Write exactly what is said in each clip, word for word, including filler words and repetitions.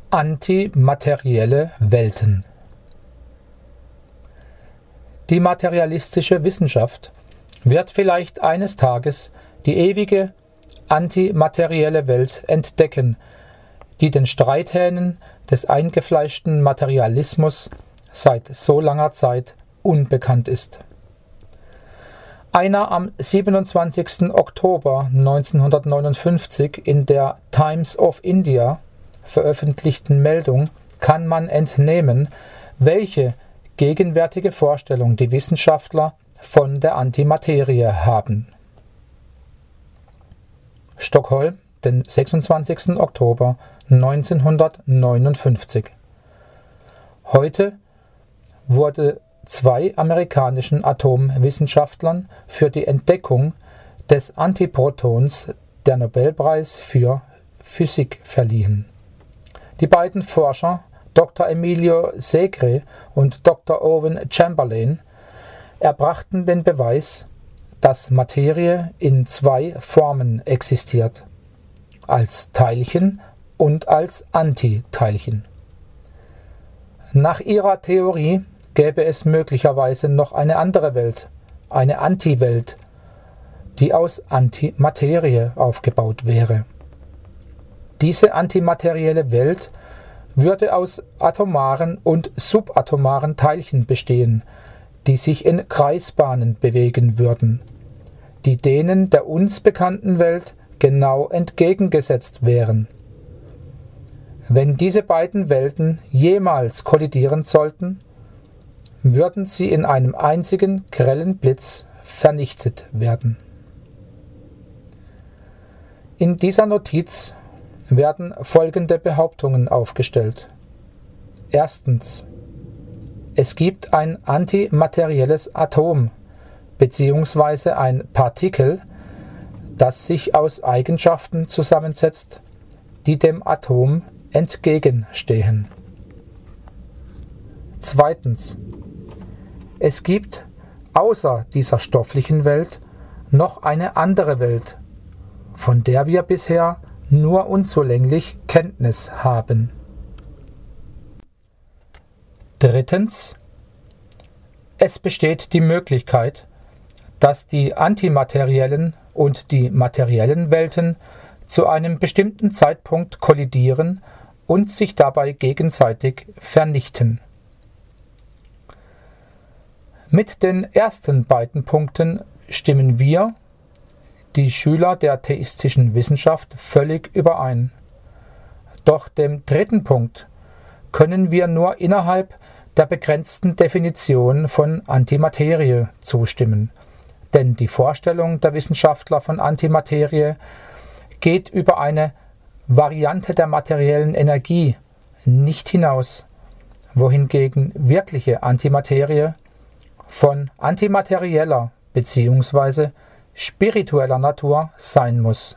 Antimaterielle Welten. Die materialistische Wissenschaft wird vielleicht eines Tages die ewige antimaterielle Welt entdecken, die den Streithähnen des eingefleischten Materialismus seit so langer Zeit unbekannt ist. Einer am siebenundzwanzigsten Oktober neunzehnhundertneunundfünfzig in der Times of India veröffentlichten Meldung kann man entnehmen, welche gegenwärtige Vorstellung die Wissenschaftler von der Antimaterie haben. Stockholm, den sechsundzwanzigsten Oktober neunzehnhundertneunundfünfzig. Heute wurde zwei amerikanischen Atomwissenschaftlern für die Entdeckung des Antiprotons der Nobelpreis für Physik verliehen. Die beiden Forscher, Doktor Emilio Segre und Doktor Owen Chamberlain, erbrachten den Beweis, dass Materie in zwei Formen existiert: als Teilchen und als Antiteilchen. Nach ihrer Theorie gäbe es möglicherweise noch eine andere Welt, eine Antiwelt, die aus Antimaterie aufgebaut wäre. Diese antimaterielle Welt würde aus atomaren und subatomaren Teilchen bestehen, die sich in Kreisbahnen bewegen würden, die denen der uns bekannten Welt genau entgegengesetzt wären. Wenn diese beiden Welten jemals kollidieren sollten, würden sie in einem einzigen grellen Blitz vernichtet werden. In dieser Notiz werden folgende Behauptungen aufgestellt. Erstens: Es gibt ein antimaterielles Atom bzw. ein Partikel, das sich aus Eigenschaften zusammensetzt, die dem Atom entgegenstehen. Zweitens: Es gibt außer dieser stofflichen Welt noch eine andere Welt, von der wir bisher nur unzulänglich Kenntnis haben. Drittens: Es besteht die Möglichkeit, dass die antimateriellen und die materiellen Welten zu einem bestimmten Zeitpunkt kollidieren und sich dabei gegenseitig vernichten. Mit den ersten beiden Punkten stimmen wir, die Schüler der theistischen Wissenschaft, völlig überein. Doch dem dritten Punkt können wir nur innerhalb der begrenzten Definition von Antimaterie zustimmen, denn die Vorstellung der Wissenschaftler von Antimaterie geht über eine Variante der materiellen Energie nicht hinaus, wohingegen wirkliche Antimaterie von antimaterieller bzw. spiritueller Natur sein muss.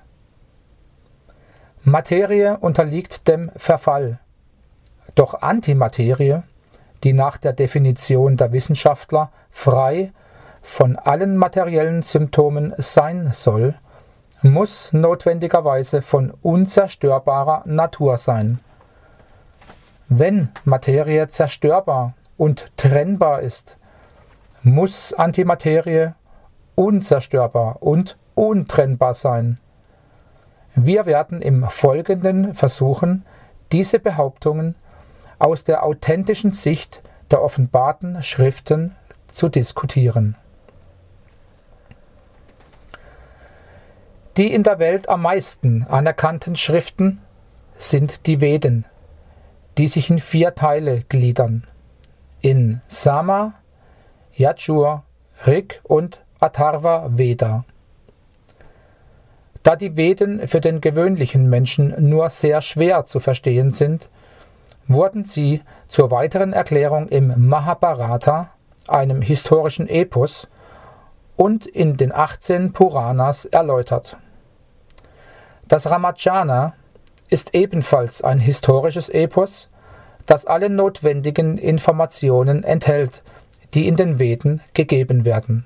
Materie unterliegt dem Verfall, doch Antimaterie, die nach der Definition der Wissenschaftler frei von allen materiellen Symptomen sein soll, muss notwendigerweise von unzerstörbarer Natur sein. Wenn Materie zerstörbar und trennbar ist, muss Antimaterie unzerstörbar und untrennbar sein. Wir werden im Folgenden versuchen, diese Behauptungen aus der authentischen Sicht der offenbarten Schriften zu diskutieren. Die in der Welt am meisten anerkannten Schriften sind die Veden, die sich in vier Teile gliedern: in Sama, Yajur, Rig und Atharva Veda. Da die Veden für den gewöhnlichen Menschen nur sehr schwer zu verstehen sind, wurden sie zur weiteren Erklärung im Mahabharata, einem historischen Epos, und in den achtzehn Puranas erläutert. Das Ramayana ist ebenfalls ein historisches Epos, das alle notwendigen Informationen enthält, die in den Veden gegeben werden.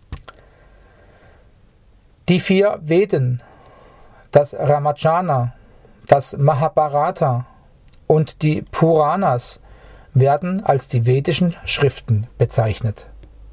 Die vier Veden, das Ramayana, das Mahabharata und die Puranas werden als die vedischen Schriften bezeichnet.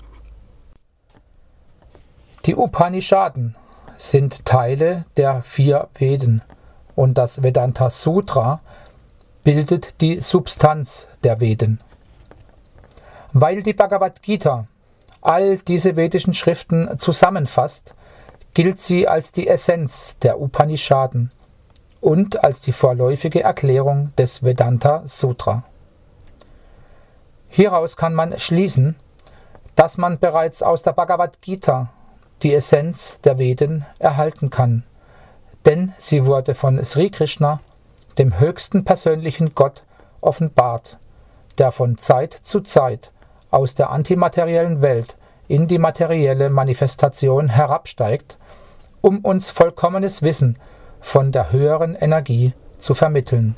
Die Upanishaden sind Teile der vier Veden und das Vedanta Sutra bildet die Substanz der Veden. Weil die Bhagavad Gita all diese vedischen Schriften zusammenfasst, gilt sie als die Essenz der Upanishaden und als die vorläufige Erklärung des Vedanta Sutra. Hieraus kann man schließen, dass man bereits aus der Bhagavad Gita die Essenz der Veden erhalten kann, denn sie wurde von Sri Krishna, dem höchsten persönlichen Gott, offenbart, der von Zeit zu Zeit aus der antimateriellen Welt in die materielle Manifestation herabsteigt, um uns vollkommenes Wissen von der höheren Energie zu vermitteln.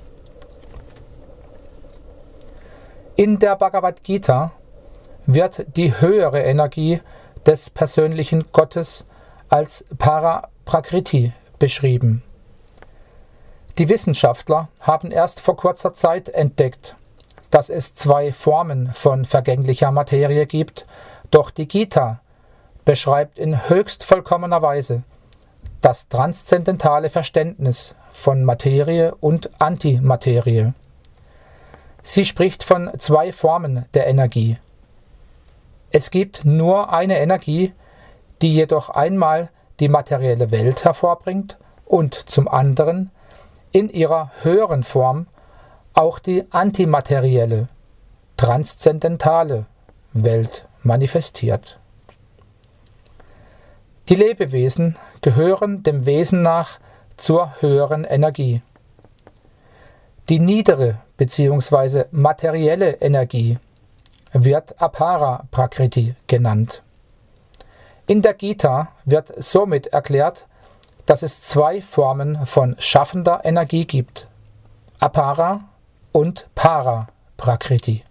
In der Bhagavad Gita wird die höhere Energie des persönlichen Gottes als Para-Prakriti beschrieben. Die Wissenschaftler haben erst vor kurzer Zeit entdeckt, dass es zwei Formen von vergänglicher Materie gibt, doch die Gita beschreibt in höchst vollkommener Weise das transzendentale Verständnis von Materie und Antimaterie. Sie spricht von zwei Formen der Energie. Es gibt nur eine Energie, die jedoch einmal die materielle Welt hervorbringt und zum anderen in ihrer höheren Form auch die antimaterielle, transzendentale Welt manifestiert. Die Lebewesen gehören dem Wesen nach zur höheren Energie. Die niedere bzw. materielle Energie wird Apara Prakriti genannt. In der Gita wird somit erklärt, dass es zwei Formen von schaffender Energie gibt: Apara und Para Prakriti.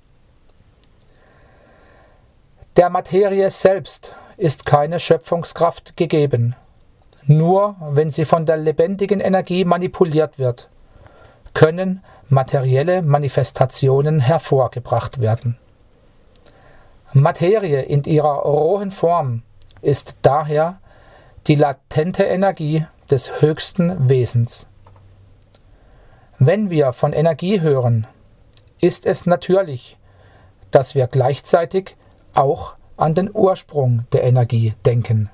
Der Materie selbst ist keine Schöpfungskraft gegeben. Nur wenn sie von der lebendigen Energie manipuliert wird, können materielle Manifestationen hervorgebracht werden. Materie in ihrer rohen Form ist daher die latente Energie des höchsten Wesens. Wenn wir von Energie hören, ist es natürlich, dass wir gleichzeitig auch an den Ursprung der Energie denken.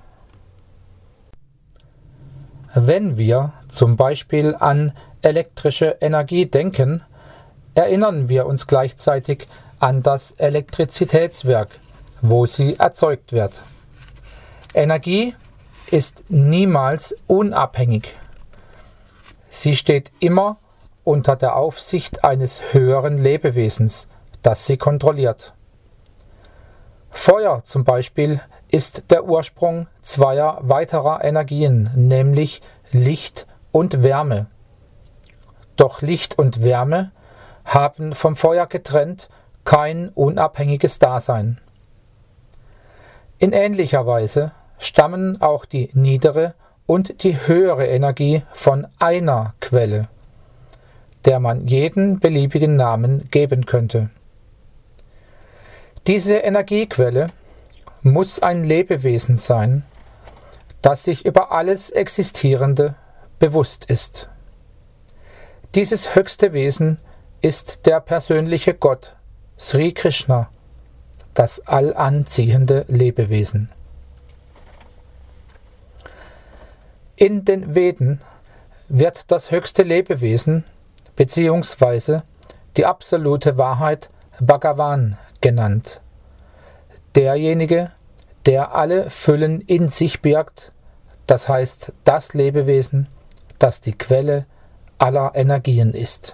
Wenn wir zum Beispiel an elektrische Energie denken, erinnern wir uns gleichzeitig an das Elektrizitätswerk, wo sie erzeugt wird. Energie ist niemals unabhängig. Sie steht immer unter der Aufsicht eines höheren Lebewesens, das sie kontrolliert. Feuer zum Beispiel ist der Ursprung zweier weiterer Energien, nämlich Licht und Wärme. Doch Licht und Wärme haben vom Feuer getrennt kein unabhängiges Dasein. In ähnlicher Weise stammen auch die niedere und die höhere Energie von einer Quelle, der man jeden beliebigen Namen geben könnte. Diese Energiequelle muss ein Lebewesen sein, das sich über alles Existierende bewusst ist. Dieses höchste Wesen ist der persönliche Gott, Sri Krishna, das allanziehende Lebewesen. In den Veden wird das höchste Lebewesen bzw. die absolute Wahrheit Bhagavan genannt. Derjenige, der alle Füllen in sich birgt, das heißt das Lebewesen, das die Quelle aller Energien ist.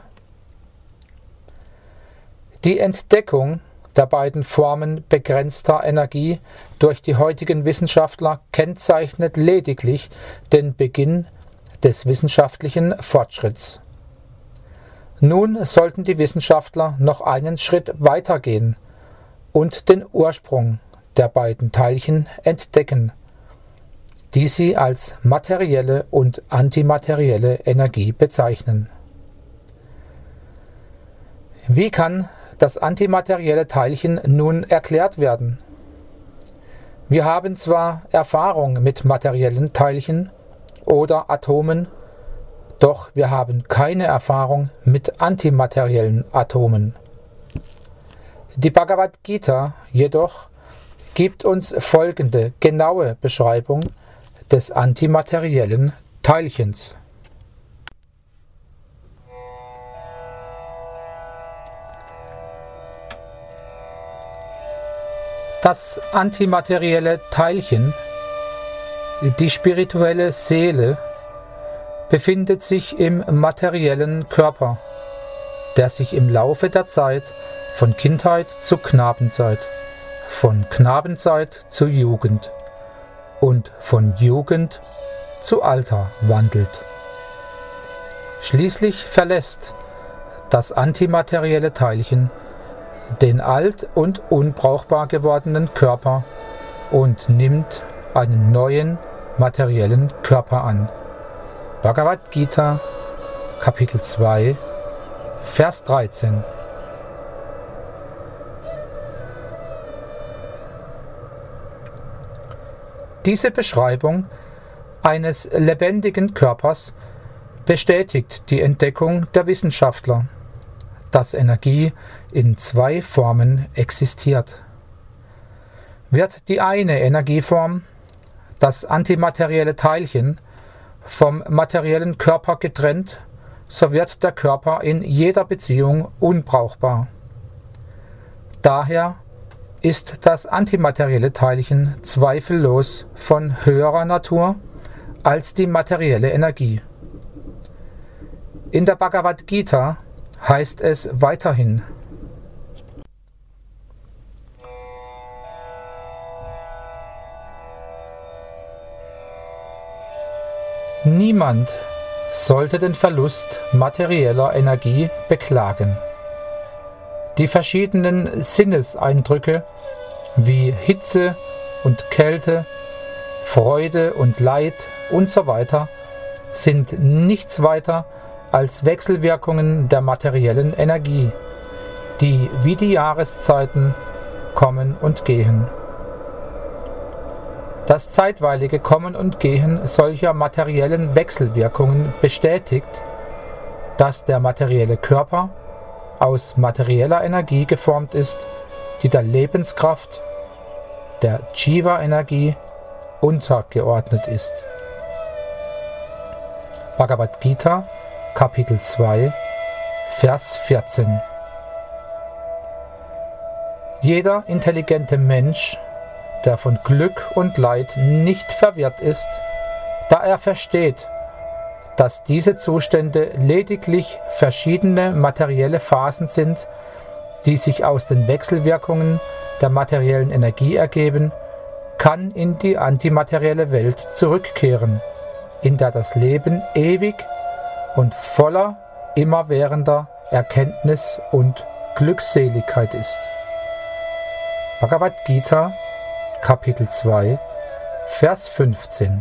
Die Entdeckung der beiden Formen begrenzter Energie durch die heutigen Wissenschaftler kennzeichnet lediglich den Beginn des wissenschaftlichen Fortschritts. Nun sollten die Wissenschaftler noch einen Schritt weitergehen und den Ursprung der beiden Teilchen entdecken, die sie als materielle und antimaterielle Energie bezeichnen. Wie kann das antimaterielle Teilchen nun erklärt werden? Wir haben zwar Erfahrung mit materiellen Teilchen oder Atomen, doch wir haben keine Erfahrung mit antimateriellen Atomen. Die Bhagavad Gita jedoch gibt uns folgende genaue Beschreibung des antimateriellen Teilchens. Das antimaterielle Teilchen, die spirituelle Seele, befindet sich im materiellen Körper, der sich im Laufe der Zeit von Kindheit zu Knabenzeit, von Knabenzeit zu Jugend und von Jugend zu Alter wandelt. Schließlich verlässt das antimaterielle Teilchen den alt und unbrauchbar gewordenen Körper und nimmt einen neuen materiellen Körper an. Bhagavad Gita, Kapitel zwei, Vers dreizehn. Diese Beschreibung eines lebendigen Körpers bestätigt die Entdeckung der Wissenschaftler, dass Energie in zwei Formen existiert. Wird die eine Energieform, das antimaterielle Teilchen, vom materiellen Körper getrennt, so wird der Körper in jeder Beziehung unbrauchbar. Daher ist das antimaterielle Teilchen zweifellos von höherer Natur als die materielle Energie. In der Bhagavad Gita heißt es weiterhin: Niemand sollte den Verlust materieller Energie beklagen. Die verschiedenen Sinneseindrücke wie Hitze und Kälte, Freude und Leid und so weiter sind nichts weiter als Wechselwirkungen der materiellen Energie, die wie die Jahreszeiten kommen und gehen. Das zeitweilige Kommen und Gehen solcher materiellen Wechselwirkungen bestätigt, dass der materielle Körper aus materieller Energie geformt ist, die der Lebenskraft, der Jiva-Energie, untergeordnet ist. Bhagavad Gita, Kapitel zwei, Vers vierzehn. Jeder intelligente Mensch, der von Glück und Leid nicht verwirrt ist, da er versteht, dass diese Zustände lediglich verschiedene materielle Phasen sind, die sich aus den Wechselwirkungen der materiellen Energie ergeben, kann in die antimaterielle Welt zurückkehren, in der das Leben ewig und voller immerwährender Erkenntnis und Glückseligkeit ist. Bhagavad Gita, Kapitel zwei, Vers fünfzehn.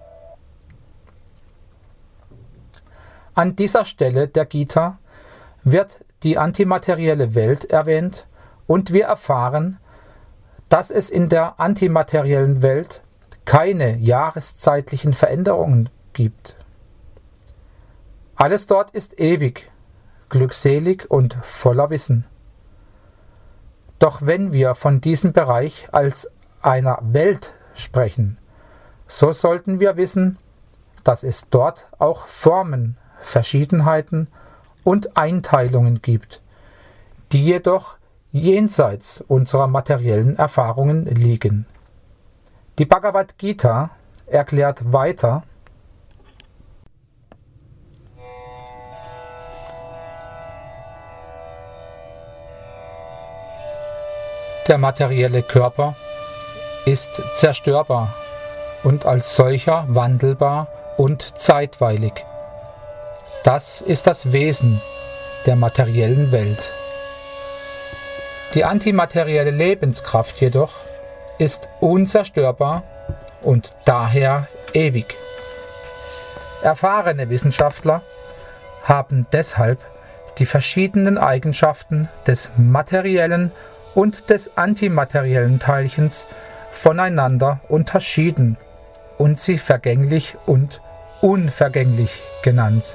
An dieser Stelle der Gita wird die antimaterielle Welt erwähnt und wir erfahren, dass es in der antimateriellen Welt keine jahreszeitlichen Veränderungen gibt. Alles dort ist ewig, glückselig und voller Wissen. Doch wenn wir von diesem Bereich als einer Welt sprechen, so sollten wir wissen, dass es dort auch Formen, Verschiedenheiten und Einteilungen gibt, die jedoch jenseits unserer materiellen Erfahrungen liegen. Die Bhagavad Gita erklärt weiter: Der materielle Körper ist zerstörbar und als solcher wandelbar und zeitweilig. Das ist das Wesen der materiellen Welt. Die antimaterielle Lebenskraft jedoch ist unzerstörbar und daher ewig. Erfahrene Wissenschaftler haben deshalb die verschiedenen Eigenschaften des materiellen und des antimateriellen Teilchens voneinander unterschieden und sie vergänglich und unvergänglich genannt.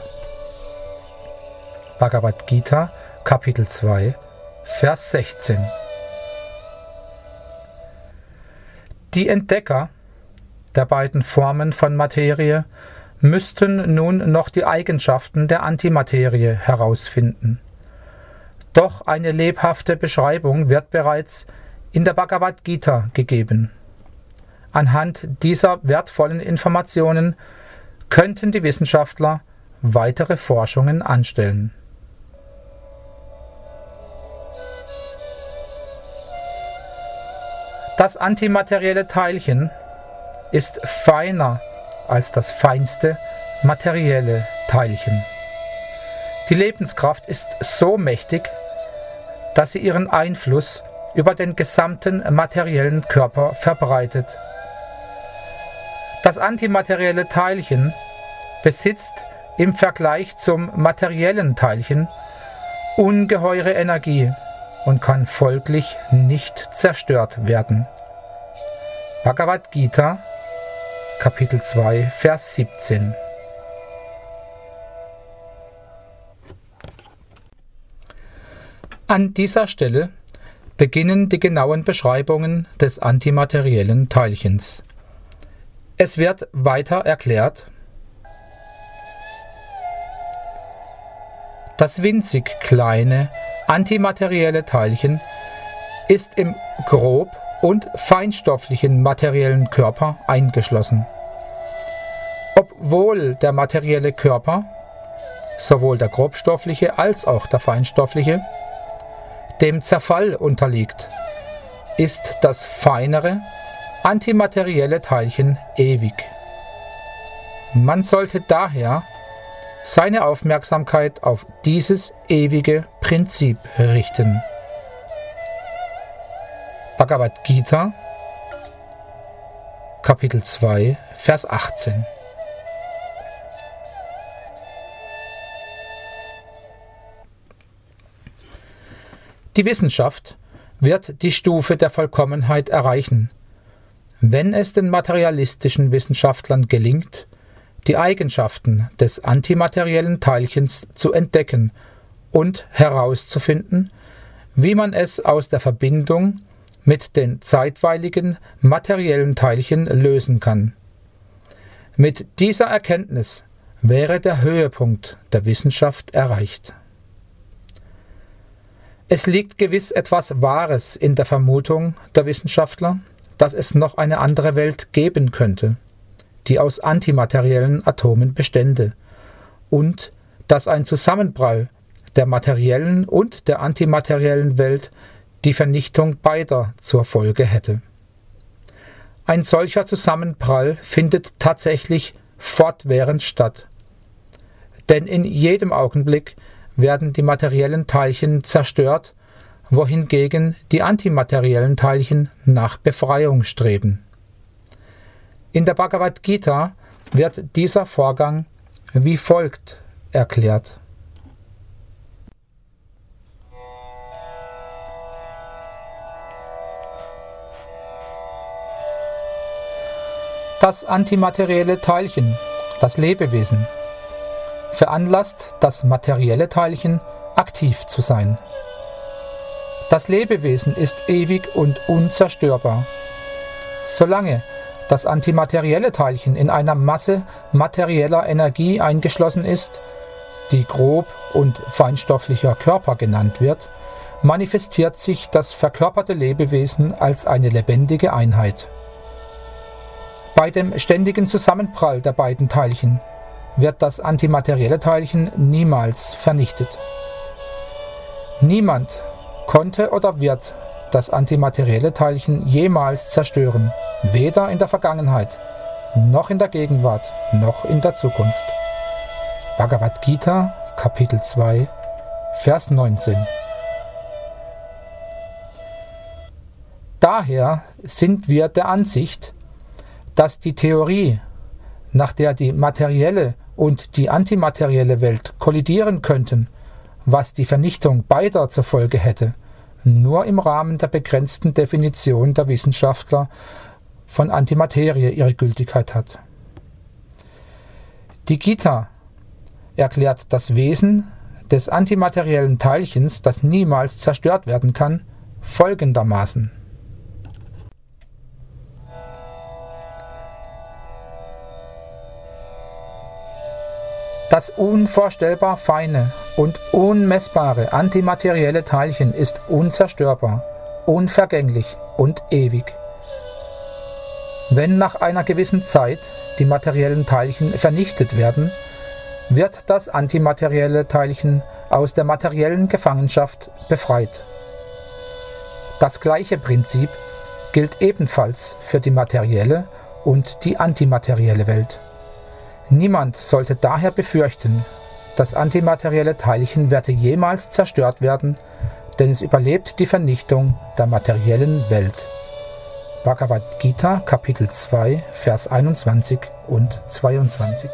Bhagavad Gita, Kapitel zwei, Vers sechzehn. Die Entdecker der beiden Formen von Materie müssten nun noch die Eigenschaften der Antimaterie herausfinden. Doch eine lebhafte Beschreibung wird bereits in der Bhagavad Gita gegeben. Anhand dieser wertvollen Informationen könnten die Wissenschaftler weitere Forschungen anstellen. Das antimaterielle Teilchen ist feiner als das feinste materielle Teilchen. Die Lebenskraft ist so mächtig, dass sie ihren Einfluss über den gesamten materiellen Körper verbreitet. Das antimaterielle Teilchen besitzt im Vergleich zum materiellen Teilchen ungeheure Energie und kann folglich nicht zerstört werden. Bhagavad Gita, Kapitel zwei, Vers siebzehn. An dieser Stelle beginnen die genauen Beschreibungen des antimateriellen Teilchens. Es wird weiter erklärt: Das winzig kleine antimaterielle Teilchen ist im grob und feinstofflichen materiellen Körper eingeschlossen. Obwohl der materielle Körper, sowohl der grobstoffliche als auch der feinstoffliche, dem Zerfall unterliegt, ist das feinere, antimaterielle Teilchen ewig. Man sollte daher seine Aufmerksamkeit auf dieses ewige Prinzip richten. Bhagavad Gita, Kapitel zwei, Vers achtzehn. Die Wissenschaft wird die Stufe der Vollkommenheit erreichen, wenn es den materialistischen Wissenschaftlern gelingt, die Eigenschaften des antimateriellen Teilchens zu entdecken und herauszufinden, wie man es aus der Verbindung mit den zeitweiligen materiellen Teilchen lösen kann. Mit dieser Erkenntnis wäre der Höhepunkt der Wissenschaft erreicht. Es liegt gewiss etwas Wahres in der Vermutung der Wissenschaftler, dass es noch eine andere Welt geben könnte, die aus antimateriellen Atomen bestände, und dass ein Zusammenprall der materiellen und der antimateriellen Welt die Vernichtung beider zur Folge hätte. Ein solcher Zusammenprall findet tatsächlich fortwährend statt, denn in jedem Augenblick werden die materiellen Teilchen zerstört, wohingegen die antimateriellen Teilchen nach Befreiung streben. In der Bhagavad Gita wird dieser Vorgang wie folgt erklärt: Das antimaterielle Teilchen, das Lebewesen, veranlasst das materielle Teilchen, aktiv zu sein. Das Lebewesen ist ewig und unzerstörbar. Solange das antimaterielle Teilchen in einer Masse materieller Energie eingeschlossen ist, die grob- und feinstofflicher Körper genannt wird, manifestiert sich das verkörperte Lebewesen als eine lebendige Einheit. Bei dem ständigen Zusammenprall der beiden Teilchen wird das antimaterielle Teilchen niemals vernichtet. Niemand konnte oder wird das antimaterielle Teilchen jemals zerstören, weder in der Vergangenheit, noch in der Gegenwart, noch in der Zukunft. Bhagavad Gita, Kapitel zwei, Vers neunzehn. Daher sind wir der Ansicht, dass die Theorie, nach der die materielle und die antimaterielle Welt kollidieren könnten, was die Vernichtung beider zur Folge hätte, nur im Rahmen der begrenzten Definition der Wissenschaftler von Antimaterie ihre Gültigkeit hat. Die Gita erklärt das Wesen des antimateriellen Teilchens, das niemals zerstört werden kann, folgendermaßen. Das unvorstellbar feine und unmessbare antimaterielle Teilchen ist unzerstörbar, unvergänglich und ewig. Wenn nach einer gewissen Zeit die materiellen Teilchen vernichtet werden, wird das antimaterielle Teilchen aus der materiellen Gefangenschaft befreit. Das gleiche Prinzip gilt ebenfalls für die materielle und die antimaterielle Welt. Niemand sollte daher befürchten, das antimaterielle Teilchen werde jemals zerstört werden, denn es überlebt die Vernichtung der materiellen Welt. Bhagavad Gita, Kapitel zwei, Vers einundzwanzig und zweiundzwanzig.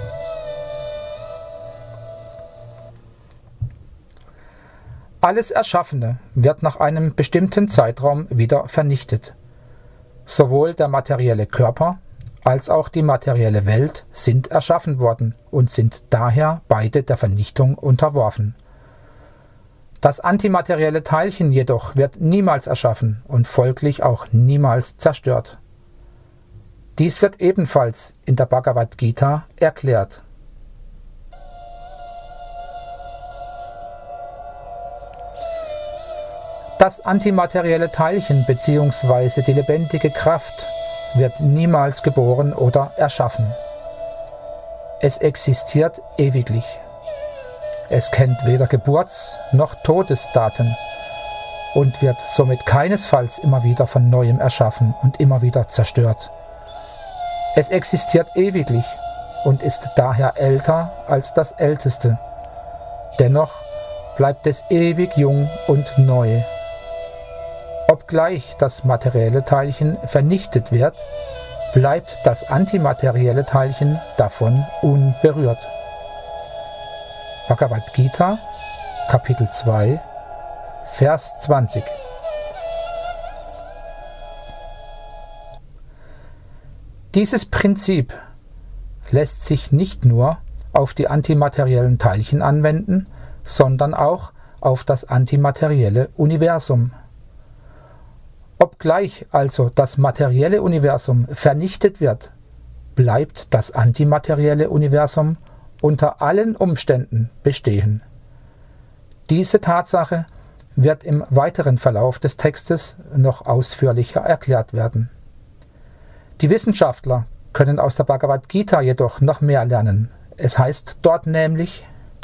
Alles Erschaffene wird nach einem bestimmten Zeitraum wieder vernichtet. Sowohl der materielle Körper als auch die materielle Welt sind erschaffen worden und sind daher beide der Vernichtung unterworfen. Das antimaterielle Teilchen jedoch wird niemals erschaffen und folglich auch niemals zerstört. Dies wird ebenfalls in der Bhagavad Gita erklärt. Das antimaterielle Teilchen bzw. die lebendige Kraft wird niemals geboren oder erschaffen. Es existiert ewiglich. Es kennt weder Geburts- noch Todesdaten und wird somit keinesfalls immer wieder von Neuem erschaffen und immer wieder zerstört. Es existiert ewiglich und ist daher älter als das Älteste. Dennoch bleibt es ewig jung und neu. Obgleich das materielle Teilchen vernichtet wird, bleibt das antimaterielle Teilchen davon unberührt. Bhagavad Gita, Kapitel zwei, Vers zwanzig. Dieses Prinzip lässt sich nicht nur auf die antimateriellen Teilchen anwenden, sondern auch auf das antimaterielle Universum. Obgleich also das materielle Universum vernichtet wird, bleibt das antimaterielle Universum unter allen Umständen bestehen. Diese Tatsache wird im weiteren Verlauf des Textes noch ausführlicher erklärt werden. Die Wissenschaftler können aus der Bhagavad Gita jedoch noch mehr lernen. Es heißt dort nämlich: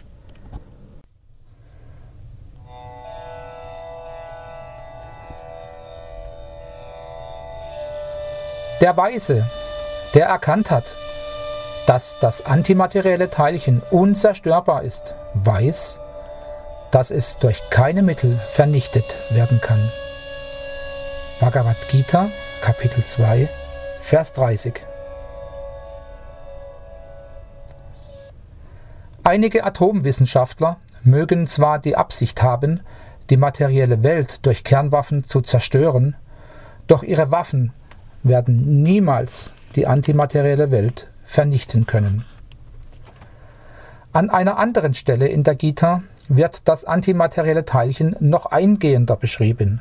Der Weise, der erkannt hat, dass das antimaterielle Teilchen unzerstörbar ist, weiß, dass es durch keine Mittel vernichtet werden kann. Bhagavad Gita, Kapitel zwei, Vers dreißig. Einige Atomwissenschaftler mögen zwar die Absicht haben, die materielle Welt durch Kernwaffen zu zerstören, doch ihre Waffen werden niemals die antimaterielle Welt vernichten können. An einer anderen Stelle in der Gita wird das antimaterielle Teilchen noch eingehender beschrieben.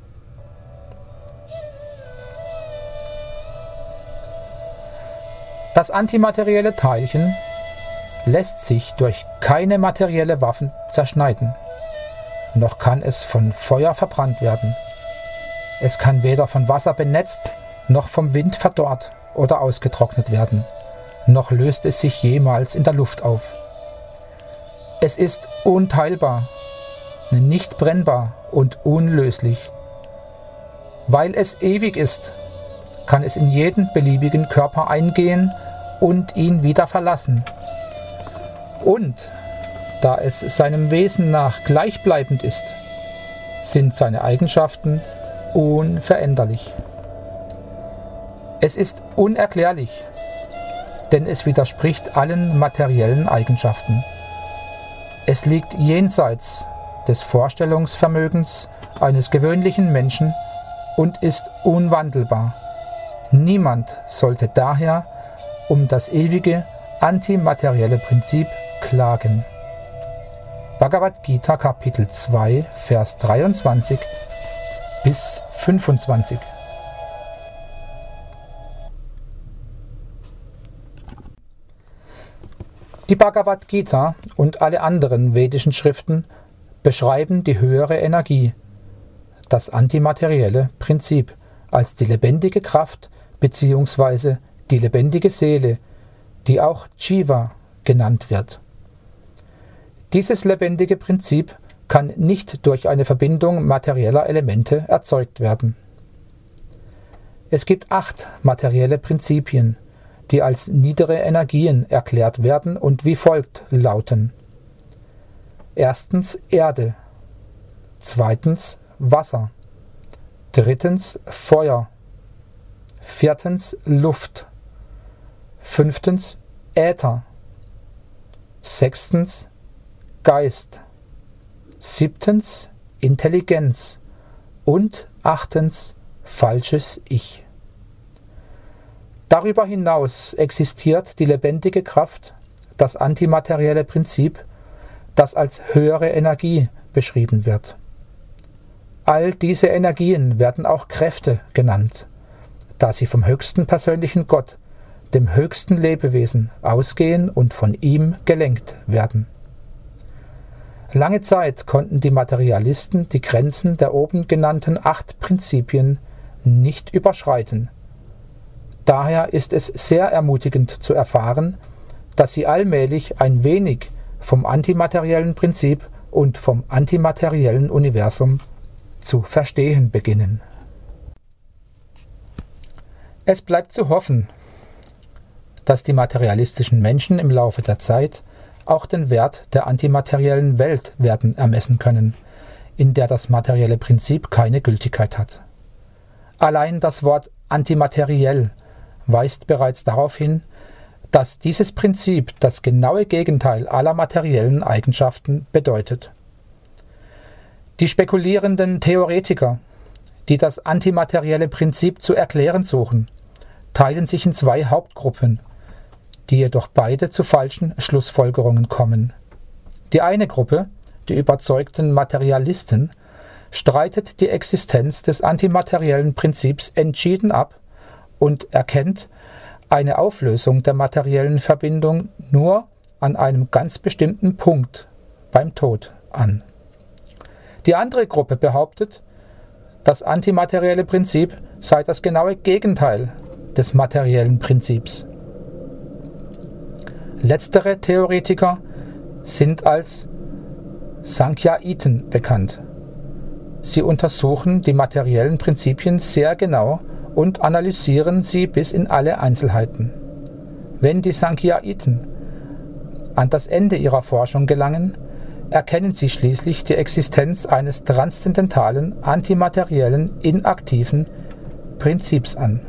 Das antimaterielle Teilchen lässt sich durch keine materielle Waffe zerschneiden, noch kann es von Feuer verbrannt werden. Es kann weder von Wasser benetzt, noch vom Wind verdorrt oder ausgetrocknet werden, noch löst es sich jemals in der Luft auf. Es ist unteilbar, nicht brennbar und unlöslich. Weil es ewig ist, kann es in jeden beliebigen Körper eingehen und ihn wieder verlassen. Und da es seinem Wesen nach gleichbleibend ist, sind seine Eigenschaften unveränderlich. Es ist unerklärlich, denn es widerspricht allen materiellen Eigenschaften. Es liegt jenseits des Vorstellungsvermögens eines gewöhnlichen Menschen und ist unwandelbar. Niemand sollte daher um das ewige antimaterielle Prinzip klagen. Bhagavad Gita Kapitel zwei, Vers dreiundzwanzig bis fünfundzwanzig. Die Bhagavad Gita und alle anderen vedischen Schriften beschreiben die höhere Energie, das antimaterielle Prinzip, als die lebendige Kraft bzw. die lebendige Seele, die auch Jiva genannt wird. Dieses lebendige Prinzip kann nicht durch eine Verbindung materieller Elemente erzeugt werden. Es gibt acht materielle Prinzipien, die als niedere Energien erklärt werden und wie folgt lauten. Erstens Erde, zweitens Wasser, drittens Feuer, viertens Luft, fünftens Äther, sechstens Geist, siebtens Intelligenz und achtens falsches Ich. Darüber hinaus existiert die lebendige Kraft, das antimaterielle Prinzip, das als höhere Energie beschrieben wird. All diese Energien werden auch Kräfte genannt, da sie vom höchsten persönlichen Gott, dem höchsten Lebewesen, ausgehen und von ihm gelenkt werden. Lange Zeit konnten die Materialisten die Grenzen der oben genannten acht Prinzipien nicht überschreiten. Daher ist es sehr ermutigend zu erfahren, dass sie allmählich ein wenig vom antimateriellen Prinzip und vom antimateriellen Universum zu verstehen beginnen. Es bleibt zu hoffen, dass die materialistischen Menschen im Laufe der Zeit auch den Wert der antimateriellen Welt werden ermessen können, in der das materielle Prinzip keine Gültigkeit hat. Allein das Wort antimateriell weist bereits darauf hin, dass dieses Prinzip das genaue Gegenteil aller materiellen Eigenschaften bedeutet. Die spekulierenden Theoretiker, die das antimaterielle Prinzip zu erklären suchen, teilen sich in zwei Hauptgruppen, die jedoch beide zu falschen Schlussfolgerungen kommen. Die eine Gruppe, die überzeugten Materialisten, streitet die Existenz des antimateriellen Prinzips entschieden ab und erkennt eine Auflösung der materiellen Verbindung nur an einem ganz bestimmten Punkt, beim Tod, an. Die andere Gruppe behauptet, das antimaterielle Prinzip sei das genaue Gegenteil des materiellen Prinzips. Letztere Theoretiker sind als Sankhyaiten bekannt. Sie untersuchen die materiellen Prinzipien sehr genau und analysieren sie bis in alle Einzelheiten. Wenn die Sankhyaiten an das Ende ihrer Forschung gelangen, erkennen sie schließlich die Existenz eines transzendentalen, antimateriellen, inaktiven Prinzips an.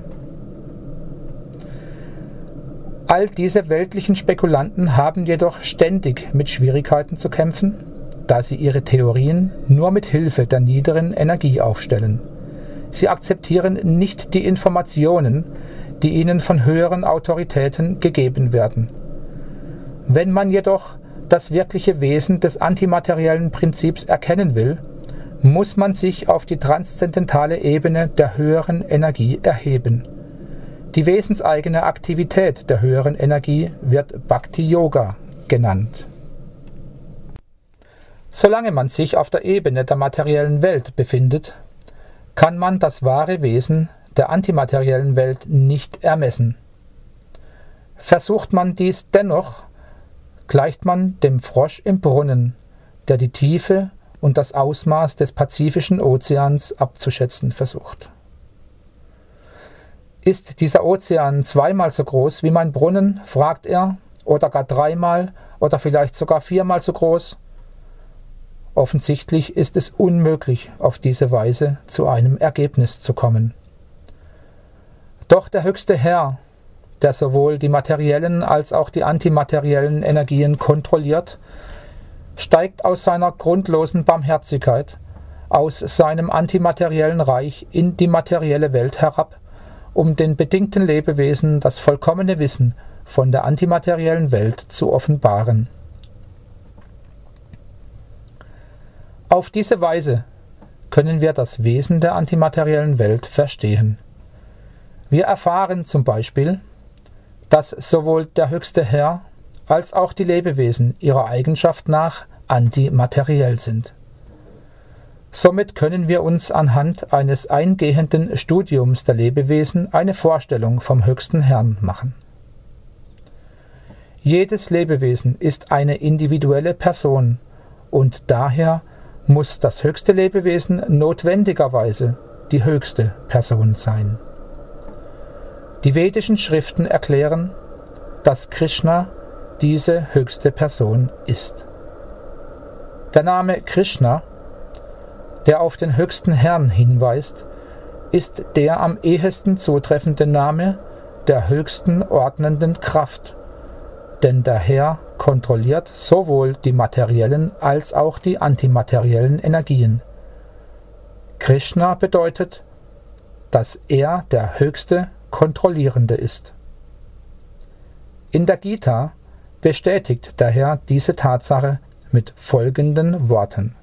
All diese weltlichen Spekulanten haben jedoch ständig mit Schwierigkeiten zu kämpfen, da sie ihre Theorien nur mit Hilfe der niederen Energie aufstellen. Sie akzeptieren nicht die Informationen, die ihnen von höheren Autoritäten gegeben werden. Wenn man jedoch das wirkliche Wesen des antimateriellen Prinzips erkennen will, muss man sich auf die transzendentale Ebene der höheren Energie erheben. Die wesenseigene Aktivität der höheren Energie wird Bhakti-Yoga genannt. Solange man sich auf der Ebene der materiellen Welt befindet, kann man das wahre Wesen der antimateriellen Welt nicht ermessen. Versucht man dies dennoch, gleicht man dem Frosch im Brunnen, der die Tiefe und das Ausmaß des Pazifischen Ozeans abzuschätzen versucht. Ist dieser Ozean zweimal so groß wie mein Brunnen, fragt er, oder gar dreimal oder vielleicht sogar viermal so groß? Offensichtlich ist es unmöglich, auf diese Weise zu einem Ergebnis zu kommen. Doch der höchste Herr, der sowohl die materiellen als auch die antimateriellen Energien kontrolliert, steigt aus seiner grundlosen Barmherzigkeit, aus seinem antimateriellen Reich in die materielle Welt herab, um den bedingten Lebewesen das vollkommene Wissen von der antimateriellen Welt zu offenbaren. Auf diese Weise können wir das Wesen der antimateriellen Welt verstehen. Wir erfahren zum Beispiel, dass sowohl der höchste Herr als auch die Lebewesen ihrer Eigenschaft nach antimateriell sind. Somit können wir uns anhand eines eingehenden Studiums der Lebewesen eine Vorstellung vom höchsten Herrn machen. Jedes Lebewesen ist eine individuelle Person und daher muss das höchste Lebewesen notwendigerweise die höchste Person sein. Die vedischen Schriften erklären, dass Krishna diese höchste Person ist. Der Name Krishna, der auf den höchsten Herrn hinweist, ist der am ehesten zutreffende Name der höchsten ordnenden Kraft, denn der Herr kontrolliert sowohl die materiellen als auch die antimateriellen Energien. Krishna bedeutet, dass er der höchste Kontrollierende ist. In der Gita bestätigt der Herr diese Tatsache mit folgenden Worten.